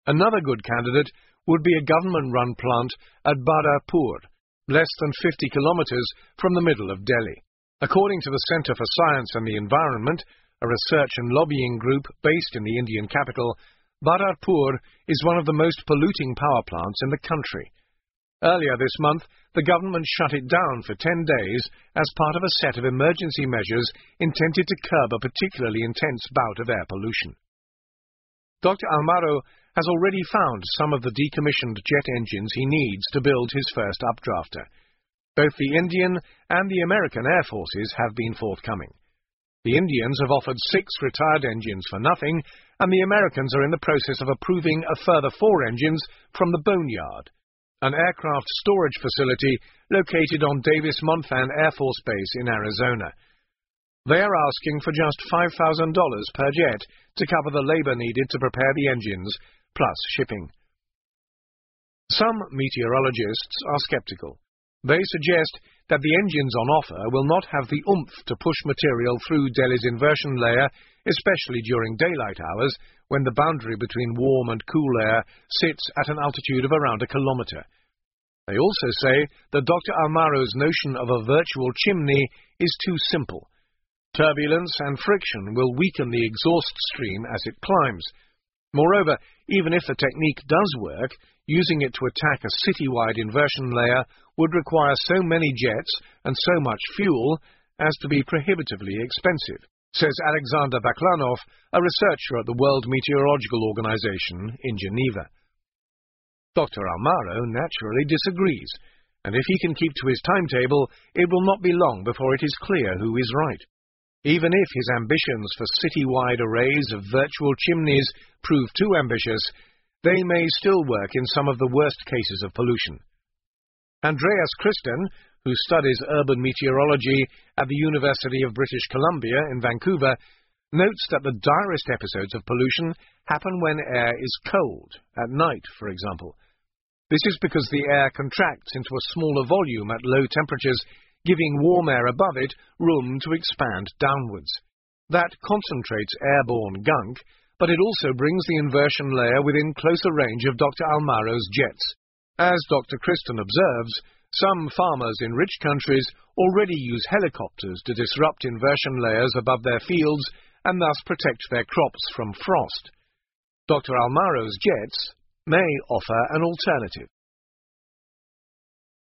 Another good candidate would be a government-run plant at Badarpur, less than 50 kilometers from the middle of Delhi. According to the Centre for Science and the Environment, a research and lobbying group based in the Indian capital, Badarpur is one of the most polluting power plants in the country. Earlier this month, the government shut it down for 10 days as part of a set of emergency measures intended to curb a particularly intense bout of air pollution. Dr. Almaro has already found some of the decommissioned jet engines he needs to build his first updrafter. Both the Indian and the American Air Forces have been forthcoming. The Indians have offered 6 retired engines for nothing, and the Americans are in the process of approving a further 4 engines from the Boneyard, an aircraft storage facility located on Davis-Monthan Air Force Base in Arizona. They are asking for just $5,000 per jet to cover the labor needed to prepare the engines, plus shipping. Some meteorologists are skeptical. They suggest that the engines on offer will not have the oomph to push material through Delhi's inversion layer, especially during daylight hours, when the boundary between warm and cool air sits at an altitude of around 1 kilometer. They also say that Dr. Almaro's notion of a virtual chimney is too simple. Turbulence and friction will weaken the exhaust stream as it climbs. Moreover, even if the technique does work, using it to attack a citywide inversion layer would require so many jets and so much fuel as to be prohibitively expensive, says Alexander Baklanov, a researcher at the World Meteorological Organization in Geneva. Dr. Almaro naturally disagrees, and if he can keep to his timetable, it will not be long before it is clear who is right. Even if his ambitions for city-wide arrays of virtual chimneys prove too ambitious, they may still work in some of the worst cases of pollution. Andreas Christen, who studies urban meteorology at the University of British Columbia in Vancouver, notes that the direst episodes of pollution happen when air is cold, at night, for example. This is because the air contracts into a smaller volume at low temperatures, giving warm air above it room to expand downwards. That concentrates airborne gunk, but it also brings the inversion layer within closer range of Dr. Almaro's jets. As Dr. Christen observes, some farmers in rich countries already use helicopters to disrupt inversion layers above their fields and thus protect their crops from frost. Dr. Almaro's jets may offer an alternative.